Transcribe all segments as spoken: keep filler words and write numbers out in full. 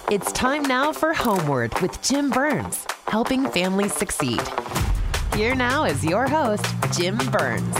It's time now for Homeward with Jim Burns, helping families succeed. Here now is your host, Jim Burns.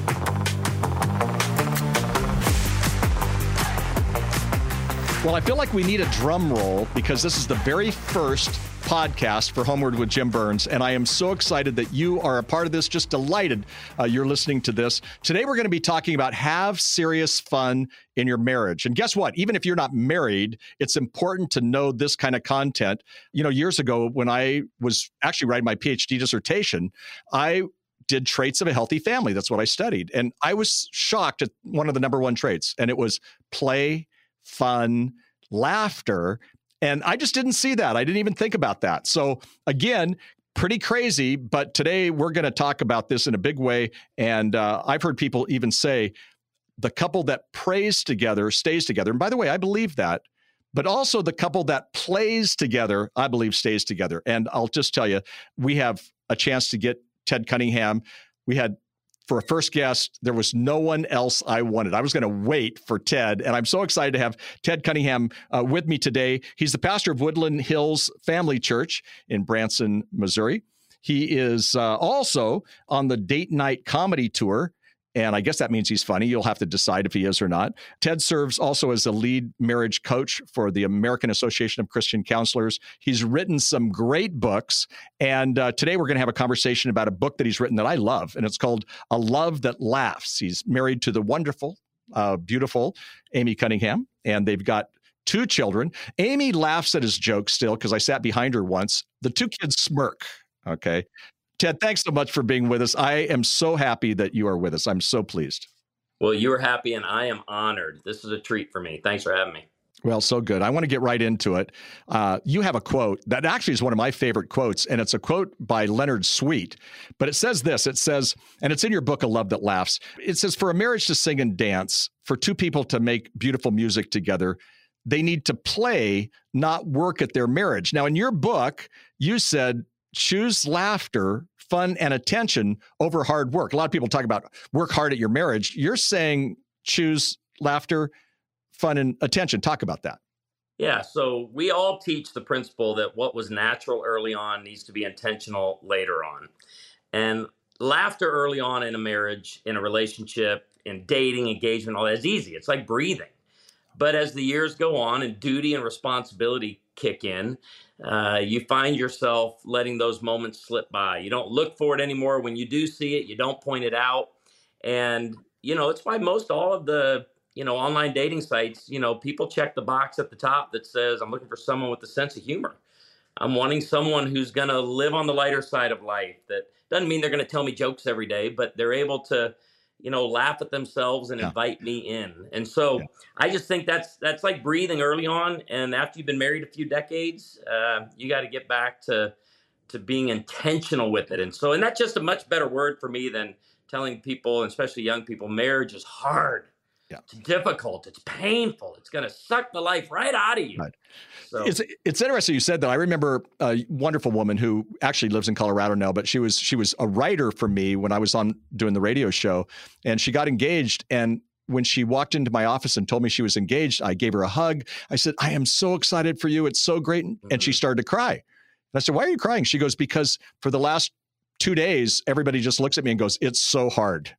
Well, I feel like we need a drum roll because this is the very first podcast for Homeward with Jim Burns, and I am so excited that you are a part of this. Just delighted uh, you're listening to this. Today, we're going to be talking about have serious fun in your marriage. And guess what? Even if you're not married, it's important to know this kind of content. You know, years ago, when I was actually writing my PhD dissertation, I did traits of a healthy family. That's what I studied. And I was shocked at one of the number one traits, and it was play, fun, laughter. And I just didn't see that. I didn't even think about that. So again, pretty crazy. But today we're going to talk about this in a big way. And uh, I've heard people even say the couple that prays together stays together. And by the way, I believe that. But also the couple that plays together, I believe stays together. And I'll just tell you, we have a chance to get Ted Cunningham. We had For a first guest, there was no one else I wanted. I was going to wait for Ted, and I'm so excited to have Ted Cunningham uh, with me today. He's the pastor of Woodland Hills Family Church in Branson, Missouri. He is uh, also on the Date Night Comedy Tour, and I guess that means he's funny. You'll have to decide if he is or not. Ted serves also as a lead marriage coach for the American Association of Christian Counselors. He's written some great books, and uh, today we're going to have a conversation about a book that he's written that I love, and it's called A Love That Laughs. He's married to the wonderful, uh, beautiful Amy Cunningham, and they've got two children. Amy laughs at his jokes still because I sat behind her once. The two kids smirk, okay? Ted, thanks so much for being with us. I am so happy that you are with us. I'm so pleased. Well, you are happy, and I am honored. This is a treat for me. Thanks for having me. Well, so good. I want to get right into it. Uh, you have a quote that actually is one of my favorite quotes, and it's a quote by Leonard Sweet. But it says this, it says, and it's in your book, A Love That Laughs. It says, for a marriage to sing and dance, for two people to make beautiful music together, they need to play, not work at their marriage. Now, in your book, you said, choose laughter, fun, and attention over hard work. A lot of people talk about work hard at your marriage. You're saying choose laughter, fun, and attention. Talk about that. Yeah, so we all teach the principle that what was natural early on needs to be intentional later on. And laughter early on in a marriage, in a relationship, in dating, engagement, all that is easy. It's like breathing. But as the years go on and duty and responsibility kick in, uh, you find yourself letting those moments slip by. You don't look for it anymore. When you do see it, you don't point it out. And, you know, it's why most all of the, you know, online dating sites, you know, people check the box at the top that says, I'm looking for someone with a sense of humor. I'm wanting someone who's going to live on the lighter side of life. That doesn't mean they're going to tell me jokes every day, but they're able to, you know, laugh at themselves and yeah. invite me in. And so yeah. I just think that's that's like breathing early on. And after you've been married a few decades, uh, you got to get back to to being intentional with it. And so, and that's just a much better word for me than telling people, especially young people, marriage is hard. Yeah. It's difficult. It's painful. It's going to suck the life right out of you. Right. So. It's it's interesting you said that. I remember a wonderful woman who actually lives in Colorado now, but she was she was a writer for me when I was on doing the radio show, and she got engaged. And when she walked into my office and told me she was engaged, I gave her a hug. I said, "I am so excited for you. It's so great." Mm-hmm. And she started to cry. And I said, "Why are you crying?" She goes, "Because for the last two days, everybody just looks at me and goes, 'It's so hard.'"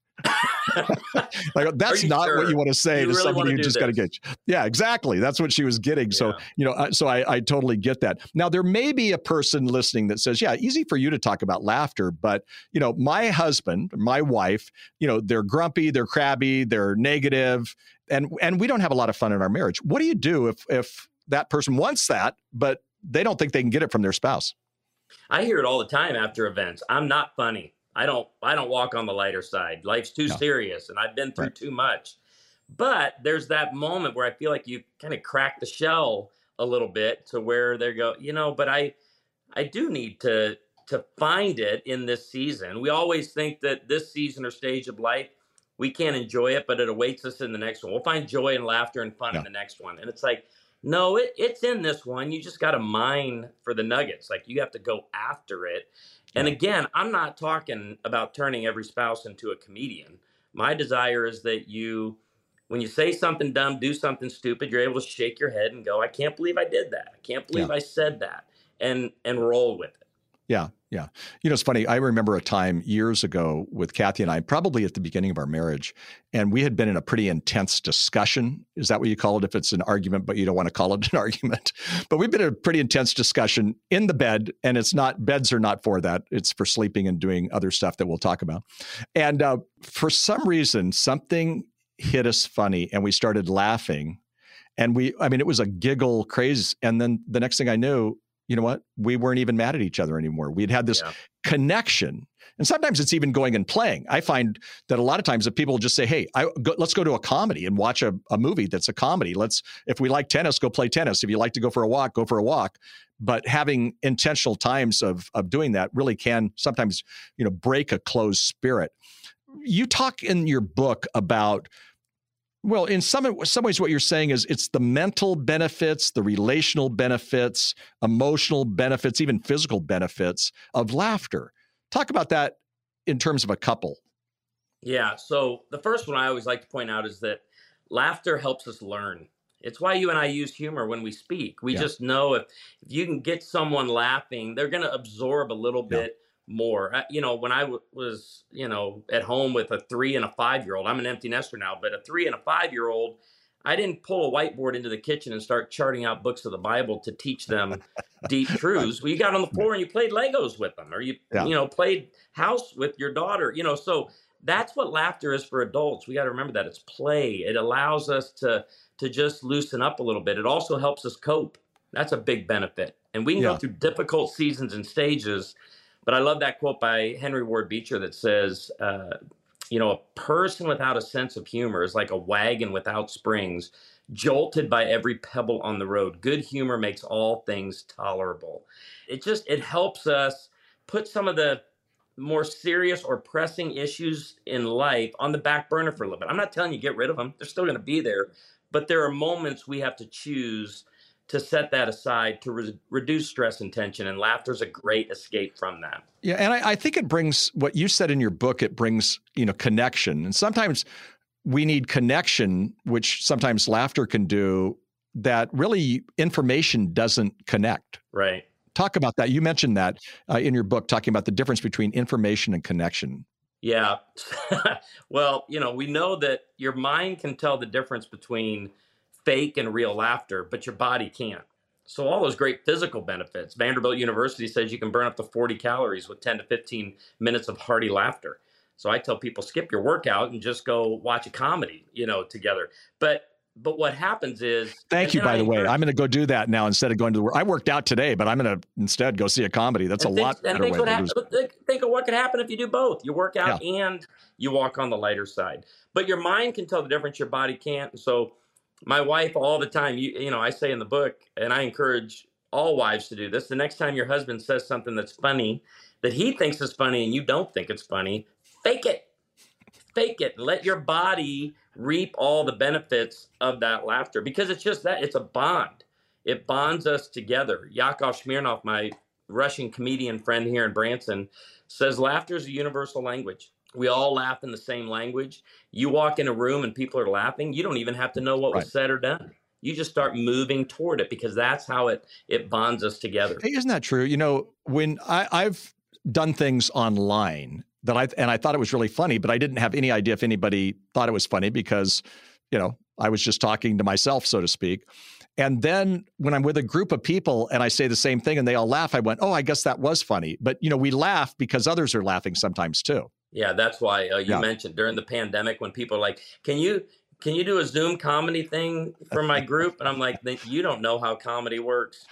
Like, that's not sure? what you want to say you to really somebody who just this? got engaged. Yeah, exactly. That's what she was getting. Yeah. So, you know, so I, I totally get that. Now, there may be a person listening that says, yeah, easy for you to talk about laughter, but, you know, my husband, my wife, you know, they're grumpy, they're crabby, they're negative, and and we don't have a lot of fun in our marriage. What do you do if if that person wants that, but they don't think they can get it from their spouse? I hear it all the time after events. I'm not funny. I don't I don't walk on the lighter side. Life's too no. serious, and I've been through right. too much. But there's that moment where I feel like you kind of crack the shell a little bit to where they go, you know, but I I do need to to find it in this season. We always think that this season or stage of life, we can't enjoy it, but it awaits us in the next one. We'll find joy and laughter and fun yeah. in the next one. And it's like, no, it, it's in this one. You just got to mine for the nuggets. Like, you have to go after it. And again, I'm not talking about turning every spouse into a comedian. My desire is that you when you say something dumb, do something stupid, you're able to shake your head and go, I can't believe I did that. I can't believe Yeah. I said that, and and roll with it. Yeah, yeah. You know, it's funny. I remember a time years ago with Kathy and I, probably at the beginning of our marriage, and we had been in a pretty intense discussion. Is that what you call it? If it's an argument, but you don't want to call it an argument. But we've been in a pretty intense discussion in the bed, and it's not, beds are not for that. It's for sleeping and doing other stuff that we'll talk about. And uh, for some reason, something hit us funny, and we started laughing. And we, I mean, it was a giggle craze. And then the next thing I knew, you know what? We weren't even mad at each other anymore. We'd had this yeah. connection. And sometimes it's even going and playing. I find that a lot of times if people just say, hey, I, go, let's go to a comedy and watch a, a movie that's a comedy. Let's, if we like tennis, go play tennis. If you like to go for a walk, go for a walk. But having intentional times of, of doing that really can sometimes, you know, break a closed spirit. You talk in your book about, well, in some some ways, what you're saying is it's the mental benefits, the relational benefits, emotional benefits, even physical benefits of laughter. Talk about that in terms of a couple. Yeah. So the first one I always like to point out is that laughter helps us learn. It's why you and I use humor when we speak. We yeah. just know if, if you can get someone laughing, they're going to absorb a little bit. Yeah. more. You know, when I w- was, you know, at home with a three and a five-year-old, I'm an empty nester now, but a three and a five-year-old, I didn't pull a whiteboard into the kitchen and start charting out books of the Bible to teach them deep truths. Well, you got on the floor and you played Legos with them, or you, yeah. you know, played house with your daughter, you know, so that's what laughter is for adults. We got to remember that it's play. It allows us to, to just loosen up a little bit. It also helps us cope. That's a big benefit. And we can yeah. go through difficult seasons and stages. But I love that quote by Henry Ward Beecher that says, uh, you know, a person without a sense of humor is like a wagon without springs, jolted by every pebble on the road. Good humor makes all things tolerable. It just, it helps us put some of the more serious or pressing issues in life on the back burner for a little bit. I'm not telling you get rid of them. They're still going to be there. But there are moments we have to choose to set that aside, to re- reduce stress and tension, and laughter is a great escape from that. Yeah, and I, I think it brings, what you said in your book, it brings, you know, connection. And sometimes we need connection, which sometimes laughter can do, that really information doesn't connect. Right. Talk about that. You mentioned that uh, in your book, talking about the difference between information and connection. Yeah. Well, you know, we know that your mind can tell the difference between fake and real laughter, but your body can't. So all those great physical benefits. Vanderbilt University says you can burn up to forty calories with ten to fifteen minutes of hearty laughter. So I tell people, skip your workout and just go watch a comedy, you know, together. But but what happens is... Thank you, by I the way. I'm going to go do that now instead of going to the work. I worked out today, but I'm going to instead go see a comedy. That's a think, lot better way to happen, lose. think, think of what could happen if you do both. You work out yeah. and you walk on the lighter side. But your mind can tell the difference. Your body can't. And so my wife all the time, you, you know, I say in the book, and I encourage all wives to do this, the next time your husband says something that's funny, that he thinks is funny and you don't think it's funny, fake it. Fake it. Let your body reap all the benefits of that laughter, because it's just that. It's a bond. It bonds us together. Yakov Smirnoff, my Russian comedian friend here in Branson, says laughter is a universal language. We all laugh in the same language. You walk in a room and people are laughing. You don't even have to know what right. was said or done. You just start moving toward it, because that's how it it bonds us together. Hey, isn't that true? You know, when I, I've done things online that I and I thought it was really funny, but I didn't have any idea if anybody thought it was funny, because, you know, I was just talking to myself, so to speak. And then when I'm with a group of people and I say the same thing and they all laugh, I went, oh, I guess that was funny. But, you know, we laugh because others are laughing sometimes too. Yeah, that's why uh, you yeah. mentioned during the pandemic when people are like, can you can you do a Zoom comedy thing for my group? And I'm like, you don't know how comedy works.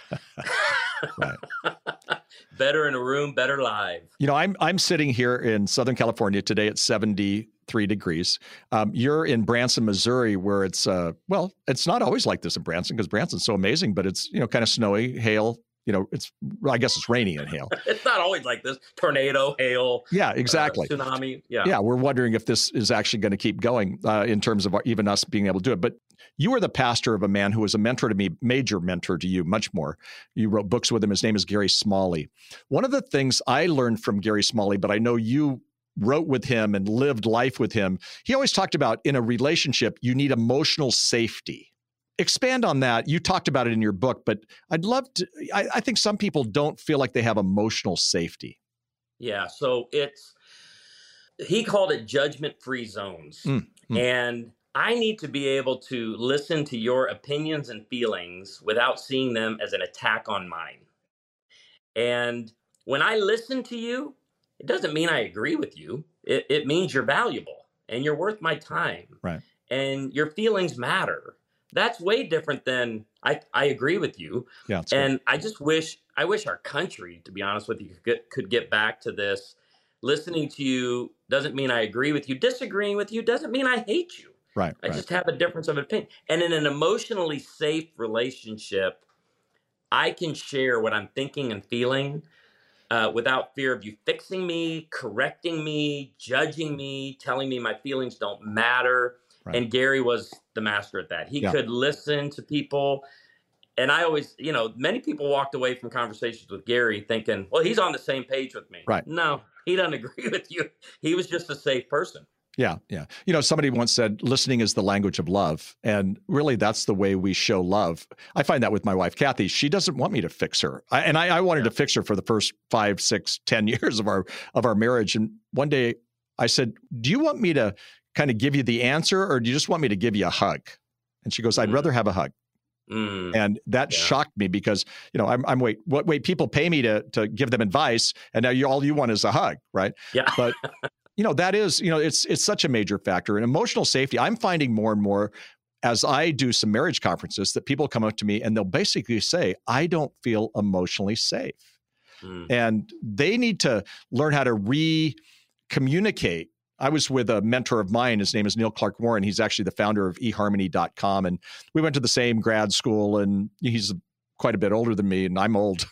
Better in a room, better live. You know, I'm I'm sitting here in Southern California today at seventy-three degrees. Um, you're in Branson, Missouri, where it's, uh, well, it's not always like this in Branson because Branson's so amazing, but it's, you know, kind of snowy, hail. You know, it's, I guess it's rainy and hail. It's not always like this. Tornado, hail. Yeah, exactly. Uh, tsunami. Yeah. Yeah. We're wondering if this is actually going to keep going uh, in terms of our, even us being able to do it. But you are the pastor of a man who was a mentor to me, major mentor to you, much more. You wrote books with him. His name is Gary Smalley. One of the things I learned from Gary Smalley, but I know you wrote with him and lived life with him, he always talked about in a relationship, you need emotional safety. Expand on that. You talked about it in your book, but I'd love to, I, I think some people don't feel like they have emotional safety. Yeah. So it's, he called it judgment-free zones. Mm, mm. And I need to be able to listen to your opinions and feelings without seeing them as an attack on mine. And when I listen to you, it doesn't mean I agree with you. It, it means you're valuable and you're worth my time. Right. And your feelings matter. That's way different than I, I agree with you. Yeah, and good. I just wish, I wish our country, to be honest with you, could get, could get back to this. Listening to you doesn't mean I agree with you. Disagreeing with you doesn't mean I hate you. Right. I right. just have a difference of opinion. And in an emotionally safe relationship, I can share what I'm thinking and feeling uh, without fear of you fixing me, correcting me, judging me, telling me my feelings don't matter. Right. And Gary was the master at that. He yeah. could listen to people. And I always, you know, many people walked away from conversations with Gary thinking, well, he's on the same page with me. Right. No, he doesn't agree with you. He was just a safe person. Yeah, yeah. You know, somebody once said, listening is the language of love. And really, that's the way we show love. I find that with my wife, Kathy. She doesn't want me to fix her. I, and I, I wanted yeah. to fix her for the first five, six, ten years of our of our marriage. And one day I said, do you want me to kind of give you the answer, or do you just want me to give you a hug? And she goes, I'd mm. rather have a hug. Mm. And that yeah. shocked me because, you know, I'm, I'm wait, what, wait, people pay me to to give them advice, and now you all you want is a hug, right? Yeah. But you know, that is, you know, it's it's such a major factor. And emotional safety, I'm finding more and more as I do some marriage conferences that people come up to me and they'll basically say, I don't feel emotionally safe. Mm. And they need to learn how to re-communicate. I was with a mentor of mine. His name is Neil Clark Warren. He's actually the founder of e harmony dot com. And we went to the same grad school, and he's quite a bit older than me, and I'm old.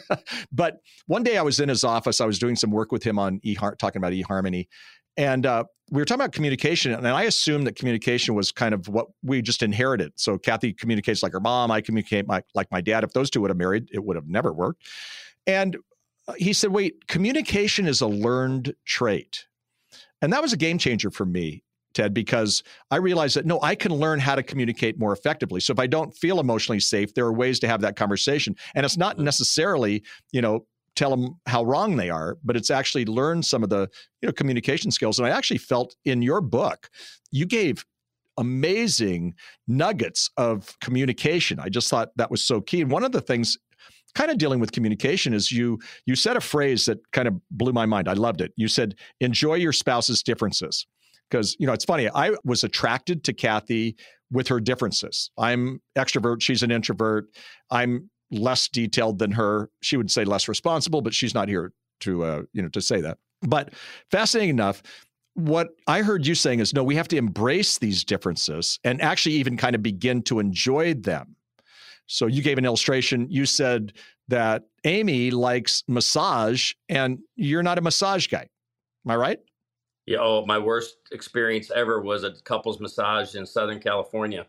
But one day I was in his office. I was doing some work with him on e talking about eHarmony. And uh, we were talking about communication. And I assumed that communication was kind of what we just inherited. So Kathy communicates like her mom. I communicate my, like my dad. If those two would have married, it would have never worked. And he said, wait, communication is a learned trait. And that was a game changer for me, Ted, because I realized that, no, I can learn how to communicate more effectively. So if I don't feel emotionally safe, there are ways to have that conversation. And it's not necessarily, you know, tell them how wrong they are, but it's actually learn some of the, you know, communication skills. And I actually felt in your book, you gave amazing nuggets of communication. I just thought that was so key. And one of the things kind of dealing with communication is you you said a phrase that kind of blew my mind. I loved it. You said, enjoy your spouse's differences. Because, you know, it's funny, I was attracted to Kathy with her differences. I'm extrovert. She's an introvert. I'm less detailed than her. She would say less responsible, but she's not here to, uh, you know, to say that. But fascinating enough, what I heard you saying is, no, we have to embrace these differences and actually even kind of begin to enjoy them. So you gave an illustration. You said that Amy likes massage and you're not a massage guy. Am I right? Yeah, oh, my worst experience ever was a couples massage in Southern California.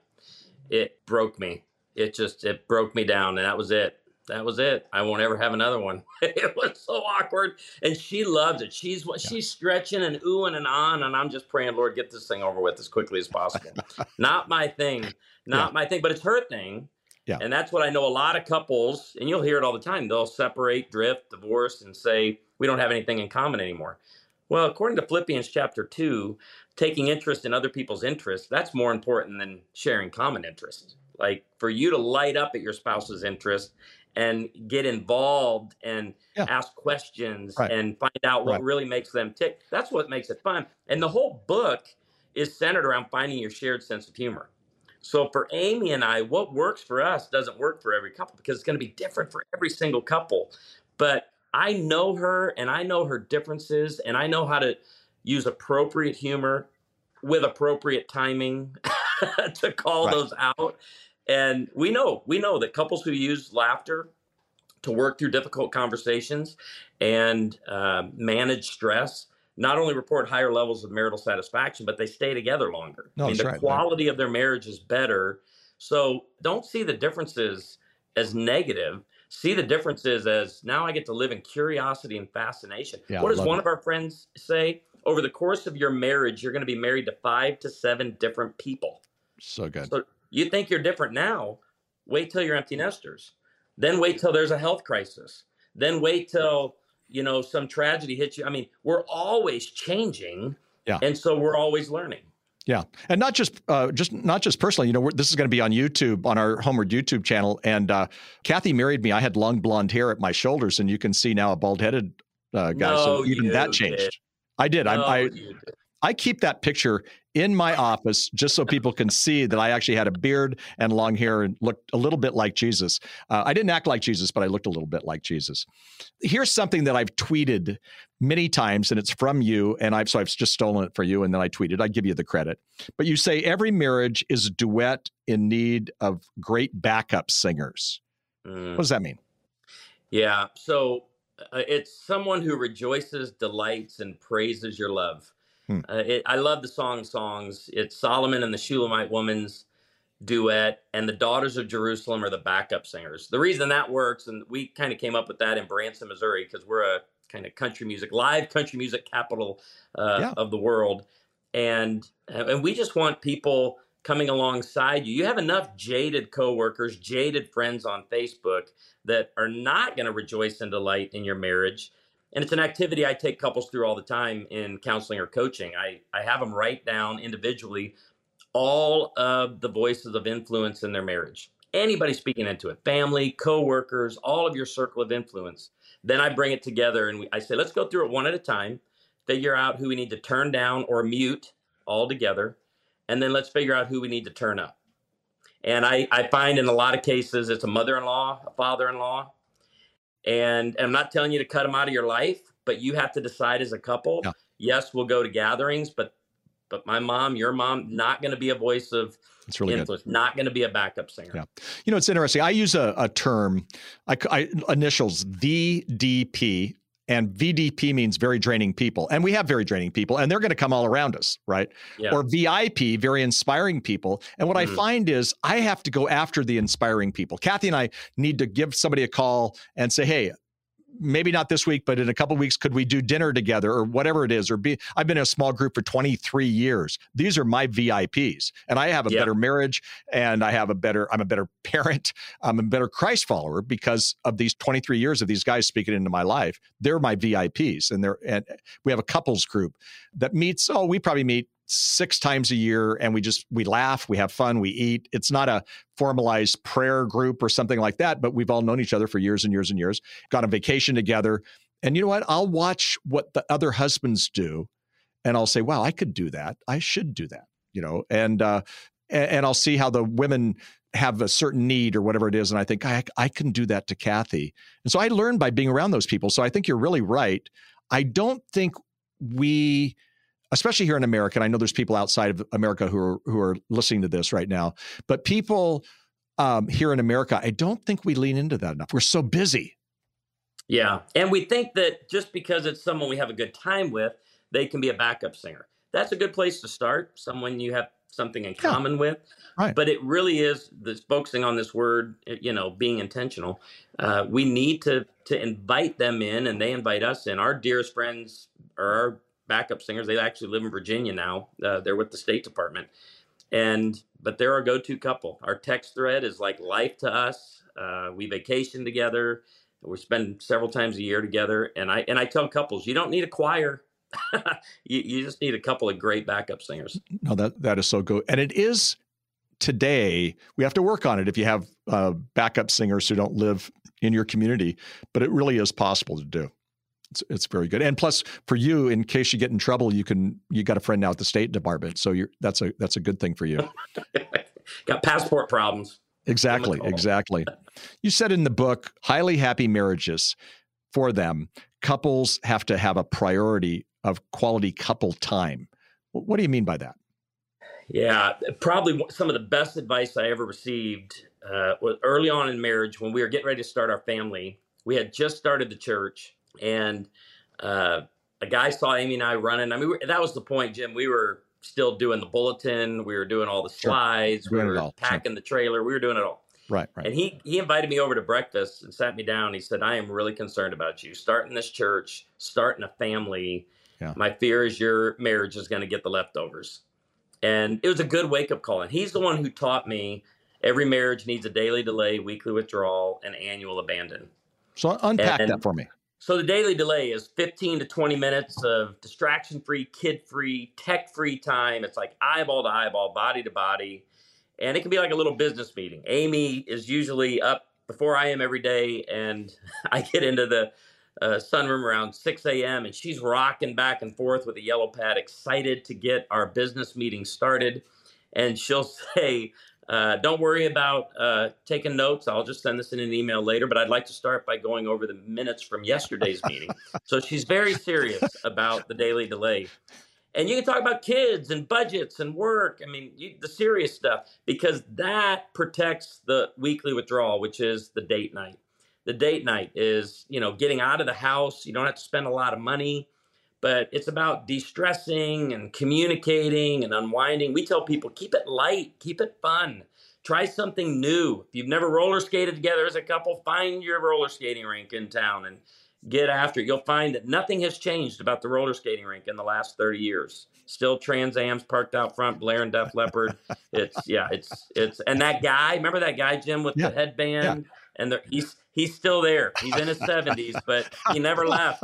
It broke me. It just, it broke me down, and that was it. That was it. I won't ever have another one. It was so awkward, and she loves it. She's yeah. she's stretching and oohing and on, and I'm just praying, Lord, get this thing over with as quickly as possible. Not my thing. Not yeah. my thing, but it's her thing. Yeah. And that's what I know a lot of couples, and you'll hear it all the time, they'll separate, drift, divorce, and say, we don't have anything in common anymore. Well, according to Philippians chapter two, taking interest in other people's interests, that's more important than sharing common interests. Like for you to light up at your spouse's interest and get involved and yeah. ask questions right. and find out what right. really makes them tick. That's what makes it fun. And the whole book is centered around finding your shared sense of humor. So for Amy and I, what works for us doesn't work for every couple because it's going to be different for every single couple. But I know her and I know her differences and I know how to use appropriate humor with appropriate timing to call right. those out. And we know, we know that couples who use laughter to work through difficult conversations and uh, manage stress not only report higher levels of marital satisfaction, but they stay together longer. No, I mean, the right, quality right. of their marriage is better. So don't see the differences as negative. See the differences as now I get to live in curiosity and fascination. Yeah, what does one that. of our friends say? over the course of your marriage, you're going to be married to five to seven different people. So good. So you think you're different now. Wait till you're empty nesters. Then wait till there's a health crisis. Then wait till, you know, some tragedy hits you. I mean, we're always changing. Yeah. And so we're always learning. Yeah. And not just, uh, just not just personally, you know, we're, this is going to be on YouTube, on our Homeward YouTube channel. And uh, Kathy married me. I had long blonde hair at my shoulders, and you can see now a bald headed uh, guy. No, so even you that changed. did. I did. No, I, I, you did. I keep that picture in my office just so people can see that I actually had a beard and long hair and looked a little bit like Jesus. Uh, I didn't act like Jesus, but I looked a little bit like Jesus. Here's something that I've tweeted many times, and it's from you, and I've so I've just stolen it for you, and then I tweeted. I give you the credit. But you say every marriage is a duet in need of great backup singers. Mm. What does that mean? Yeah, so uh, it's someone who rejoices, delights, and praises your love. Hmm. Uh, it, I love the song songs. It's Solomon and the Shulamite woman's duet, and the Daughters of Jerusalem are the backup singers. The reason that works, and we kind of came up with that in Branson, Missouri, because we're a kind of country music, live country music capital uh, yeah. of the world. And, and we just want people coming alongside you. You have enough jaded coworkers, jaded friends on Facebook that are not going to rejoice and delight in your marriage. And it's an activity I take couples through all the time in counseling or coaching. I, I have them write down individually all of the voices of influence in their marriage. Anybody speaking into it, family, coworkers, all of your circle of influence. Then I bring it together and we, I say, let's go through it one at a time, figure out who we need to turn down or mute altogether, and then let's figure out who we need to turn up. And I, I find in a lot of cases it's a mother-in-law, a father-in-law. And I'm not telling you to cut them out of your life, but you have to decide as a couple. Yeah. Yes, we'll go to gatherings, but but my mom, your mom, not going to be a voice of it's really influence, good. Not going to be a backup singer. Yeah. You know, it's interesting. I use a, a term, I, I initials V D P, and V D P means very draining people. And we have very draining people, and they're going to come all around us, right? Yeah. Or V I P, very inspiring people. And what mm. I find is I have to go after the inspiring people. Kathy and I need to give somebody a call and say, hey, maybe not this week, but in a couple of weeks, could we do dinner together or whatever it is? Or be, I've been in a small group for twenty-three years. These are my V I Ps, and I have a yeah. better marriage, and I have a better, I'm a better parent. I'm a better Christ follower because of these twenty-three years of these guys speaking into my life. They're my V I Ps, and they're, and we have a couples group that meets, oh, we probably meet six times a year, and we just, we laugh, we have fun, we eat. It's not a formalized prayer group or something like that, but we've all known each other for years and years and years, gone on vacation together. And you know what? I'll watch what the other husbands do, and I'll say, wow, I could do that. I should do that, you know, and, uh, and, and I'll see how the women have a certain need or whatever it is. And I think I, I can do that to Kathy. And so I learned by being around those people. So I think you're really right. I don't think we, especially here in America, and I know there's people outside of America who are who are listening to this right now, but people um, here in America, I don't think we lean into that enough. We're so busy. Yeah, and we think that just because it's someone we have a good time with, they can be a backup singer. That's a good place to start, someone you have something in common yeah. with. Right. But it really is this focusing on this word, you know, being intentional. Uh, we need to to invite them in, and they invite us in. Our dearest friends are our backup singers. They actually live in Virginia now. Uh, they're with the State Department. And, but they're our go-to couple. Our text thread is like life to us. Uh, we vacation together. We spend several times a year together. And I, and I tell couples, you don't need a choir. you, you just need a couple of great backup singers. No, that, that is so good. And it is today, we have to work on it if you have uh, backup singers who don't live in your community, but it really is possible to do. It's, it's very good. And plus for you, in case you get in trouble, you can, you got a friend now at the State Department. So you're, that's a, that's a good thing for you. Got passport problems. Exactly. Exactly. You said in the book, highly happy marriages, for them, couples have to have a priority of quality couple time. What do you mean by that? Yeah, probably some of the best advice I ever received uh, was early on in marriage when we were getting ready to start our family. We had just started the church. And uh, a guy saw Amy and I running. I mean, we, that was the point, Jim. We were still doing the bulletin. We were doing all the slides. Sure. We were packing sure. the trailer. We were doing it all. Right, right. And he he invited me over to breakfast and sat me down. He said, I am really concerned about you starting this church, starting a family. Yeah. My fear is your marriage is going to get the leftovers. And it was a good wake-up call. And he's the one who taught me every marriage needs a daily delay, weekly withdrawal, and annual abandon. So unpack and, that for me. So the daily delay is fifteen to twenty minutes of distraction-free, kid-free, tech-free time. It's like eyeball to eyeball, body to body. And it can be like a little business meeting. Amy is usually up before I am every day, and I get into the uh, sunroom around six a.m., and she's rocking back and forth with a yellow pad, excited to get our business meeting started. And she'll say, uh, don't worry about uh, taking notes. I'll just send this in an email later, but I'd like to start by going over the minutes from yesterday's meeting. So she's very serious about the daily delay. And you can talk about kids and budgets and work. I mean, you, the serious stuff, because that protects the weekly withdrawal, which is the date night. The date night is, you know, getting out of the house. You don't have to spend a lot of money, but it's about de-stressing and communicating and unwinding. We tell people, keep it light, keep it fun. Try something new. If you've never roller skated together as a couple, find your roller skating rink in town and get after it. You'll find that nothing has changed about the roller skating rink in the last thirty years. Still Trans Am's parked out front, Blair and Def Leppard. It's, yeah, it's, it's, and that guy, remember that guy, Jim, with yeah. the headband? Yeah. And the, he's, he's still there. He's in his seventies, but he never left.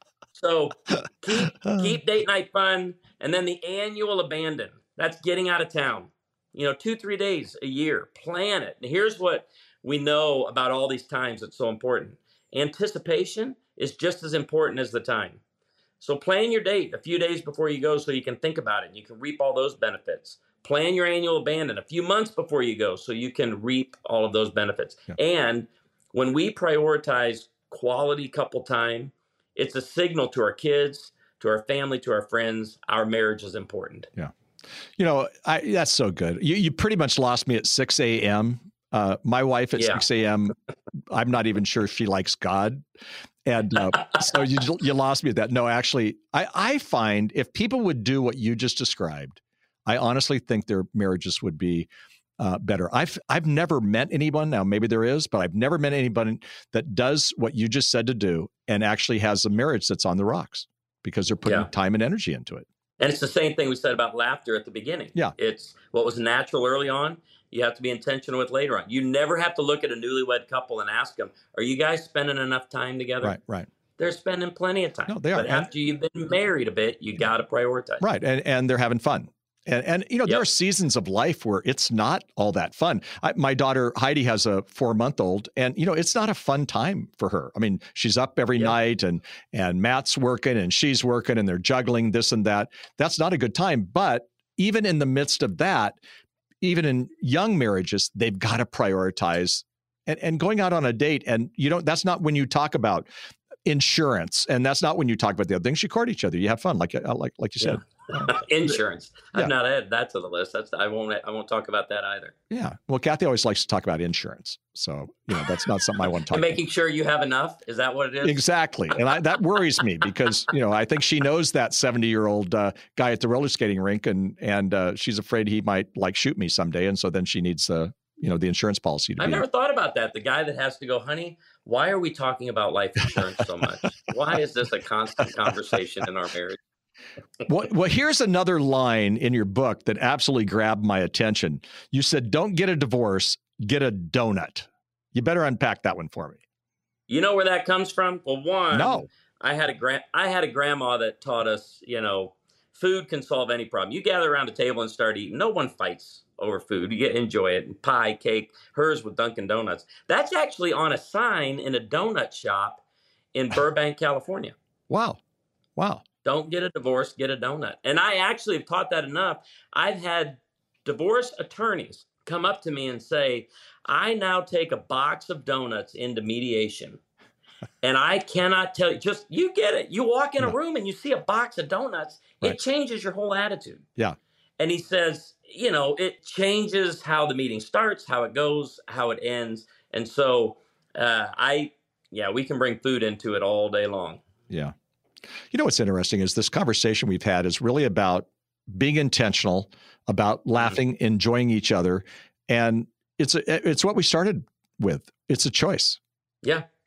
So keep, keep date night fun. And then the annual abandon, that's getting out of town, you know, two, three days a year, plan it. And here's what we know about all these times that's so important. Anticipation is just as important as the time. So plan your date a few days before you go so you can think about it and you can reap all those benefits. Plan your annual abandon a few months before you go so you can reap all of those benefits. Yeah. And when we prioritize quality couple time, it's a signal to our kids, to our family, to our friends, our marriage is important. Yeah. You know, I, that's so good. You, you pretty much lost me at six a.m. Uh, my wife at yeah. six a.m., I'm not even sure if she likes God. And uh, so you you lost me at that. No, actually, I, I find if people would do what you just described, I honestly think their marriages would be uh, better. I've I've never met anyone, now maybe there is, but I've never met anybody that does what you just said to do and actually has a marriage that's on the rocks because they're putting yeah. time and energy into it. And it's the same thing we said about laughter at the beginning. Yeah. It's what was natural early on. You have to be intentional with later on. You never have to look at a newlywed couple and ask them, are you guys spending enough time together? Right, right. They're spending plenty of time. No, they are. But after you've been married a bit, you got to prioritize. Right. And and they're having fun. And, and you know, yep. there are seasons of life where it's not all that fun. I, my daughter, Heidi, has a four-month-old, and, you know, it's not a fun time for her. I mean, she's up every yep. night, and and Matt's working, and she's working, and they're juggling this and that. That's not a good time. But even in the midst of that, even in young marriages, they've got to prioritize. And, and going out on a date, and you don't, that's not when you talk about insurance, and that's not when you talk about the other things. You court each other. You have fun, like like like you said. Yeah. Insurance. I've yeah. not added that to the list. That's I won't I won't talk about that either. Yeah. Well, Kathy always likes to talk about insurance, so you know that's not something I want to talk and about. Making sure you have enough. Is that what it is? Exactly, and I, that worries me because you know I think she knows that seventy-year-old uh, guy at the roller skating rink, and and uh, she's afraid he might like shoot me someday, and so then she needs uh, you know the insurance policy to. I've be never thought about that. The guy that has to go, honey, why are we talking about life insurance so much? Why is this a constant conversation in our marriage? Well, well, here's another line in your book that absolutely grabbed my attention. You said, don't get a divorce, get a donut. You better unpack that one for me. You know where that comes from? Well, one, no. I had a gra- I had a grandma that taught us, you know, food can solve any problem. You gather around a table and start eating. No one fights over food. You get enjoy it. Pie, cake, hers with Dunkin' Donuts. That's actually on a sign in a donut shop in Burbank, California. Wow. Wow. Don't get a divorce, get a donut. And I actually have taught that enough. I've had divorce attorneys come up to me and say, I now take a box of donuts into mediation. And I cannot tell you, just you get it. You walk in a room and you see a box of donuts, right. It changes your whole attitude. Yeah. And he says, you know, it changes how the meeting starts, how it goes, how it ends. And so uh, I, yeah, we can bring food into it all day long. Yeah. You know, what's interesting is this conversation we've had is really about being intentional, about laughing, mm-hmm. enjoying each other. And it's a, it's what we started with. It's a choice. Yeah.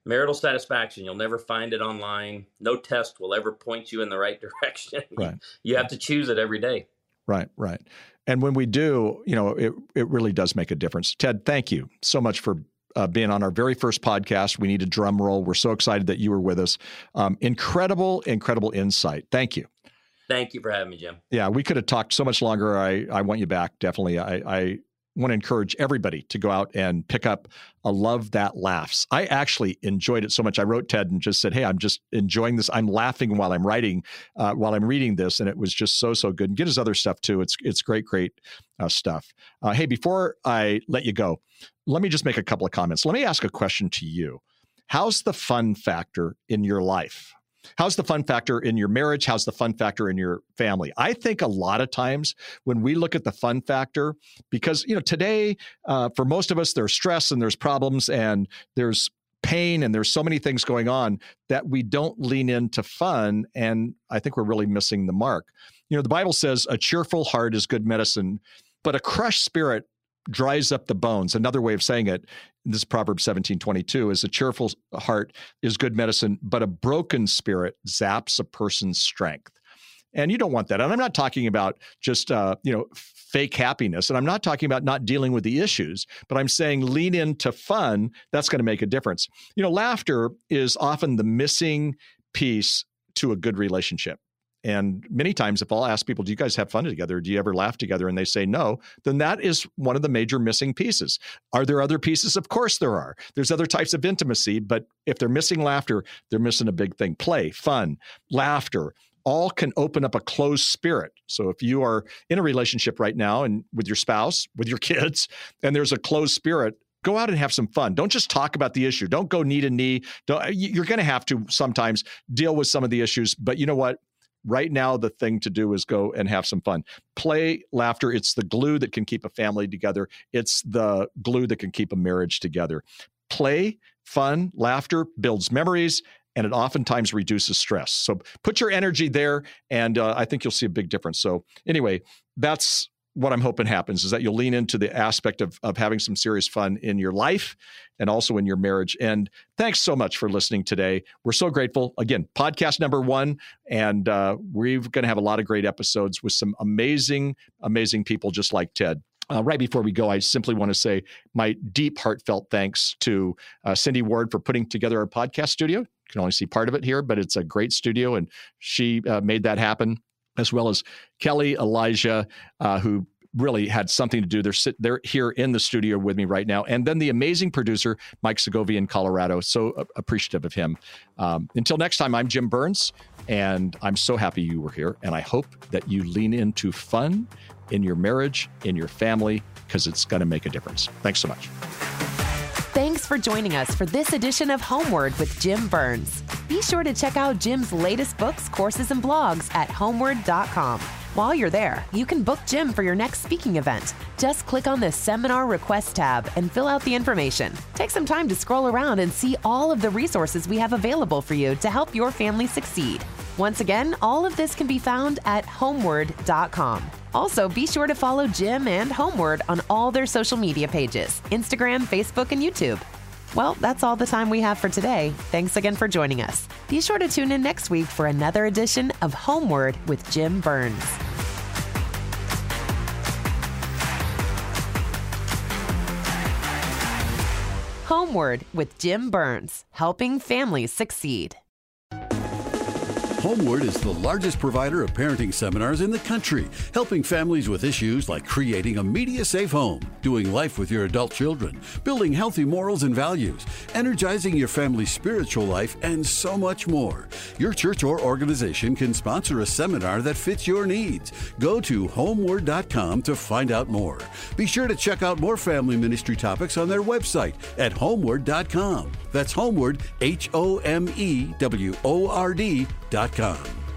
marital satisfaction, you'll never find it online. No test will ever point you in the right direction. Right. You have to choose it every day. Right, right. And when we do, you know, it, it really does make a difference. Ted, thank you so much for uh, being on our very first podcast. We need a drum roll. We're so excited that you were with us. Um, incredible, incredible insight. Thank you. Thank you for having me, Jim. Yeah, we could have talked so much longer. I, I want you back, definitely. I, I want to encourage everybody to go out and pick up a Love That Laughs. I actually enjoyed it so much. I wrote Ted and just said, hey, I'm just enjoying this. I'm laughing while I'm writing, uh, while I'm reading this. And it was just so, so good. And get his other stuff too. It's it's great, great uh, stuff. Uh, hey, before I let you go, let me just make a couple of comments. Let me ask a question to you. How's the fun factor in your life? How's the fun factor in your marriage? How's the fun factor in your family? I think a lot of times when we look at the fun factor, because, you know, today, uh, for most of us, there's stress and there's problems and there's pain and there's so many things going on that we don't lean into fun. And I think we're really missing the mark. You know, the Bible says a cheerful heart is good medicine, but a crushed spirit dries up the bones. Another way of saying it, this Proverbs seventeen twenty-two, is a cheerful heart is good medicine, but a broken spirit zaps a person's strength. And you don't want that. And I'm not talking about just, uh, you know, fake happiness. And I'm not talking about not dealing with the issues, but I'm saying lean into fun. That's going to make a difference. You know, laughter is often the missing piece to a good relationship. And many times if I'll ask people, do you guys have fun together? Do you ever laugh together? And they say no, then that is one of the major missing pieces. Are there other pieces? Of course there are. There's other types of intimacy, but if they're missing laughter, they're missing a big thing. Play, fun, laughter, all can open up a closed spirit. So if you are in a relationship right now and with your spouse, with your kids, and there's a closed spirit, go out and have some fun. Don't just talk about the issue. Don't go knee to knee. Don't, you're going to have to sometimes deal with some of the issues, but you know what? Right now, the thing to do is go and have some fun. Play, laughter. It's the glue that can keep a family together. It's the glue that can keep a marriage together. Play, fun, laughter builds memories, and it oftentimes reduces stress. So put your energy there, and uh, I think you'll see a big difference. So anyway, that's what I'm hoping happens, is that you'll lean into the aspect of, of having some serious fun in your life and also in your marriage. And thanks so much for listening today. We're so grateful. Again, podcast number one, and uh, we're going to have a lot of great episodes with some amazing, amazing people just like Ted. Uh, right before we go, I simply want to say my deep, heartfelt thanks to uh, Cindy Ward for putting together our podcast studio. You can only see part of it here, but it's a great studio, and she uh, made that happen, as well as Kelly, Elijah, uh, who really had something to do. They're sit, they're here in the studio with me right now. And then the amazing producer, Mike Segovia in Colorado. So uh, appreciative of him. Um, until next time, I'm Jim Burns, and I'm so happy you were here. And I hope that you lean into fun in your marriage, in your family, because it's going to make a difference. Thanks so much. Thanks for joining us for this edition of Homeward with Jim Burns. Be sure to check out Jim's latest books, courses, and blogs at homeward dot com. While you're there, you can book Jim for your next speaking event. Just click on the Seminar Request tab and fill out the information. Take some time to scroll around and see all of the resources we have available for you to help your family succeed. Once again, all of this can be found at homeward dot com. Also, be sure to follow Jim and Homeward on all their social media pages, Instagram, Facebook, and YouTube. Well, that's all the time we have for today. Thanks again for joining us. Be sure to tune in next week for another edition of Homeward with Jim Burns. Homeward with Jim Burns, helping families succeed. Homeward is the largest provider of parenting seminars in the country, helping families with issues like creating a media-safe home, doing life with your adult children, building healthy morals and values, energizing your family's spiritual life, and so much more. Your church or organization can sponsor a seminar that fits your needs. Go to homeward dot com to find out more. Be sure to check out more family ministry topics on their website at homeward dot com. That's Homeward, H O M E W O R D dot com.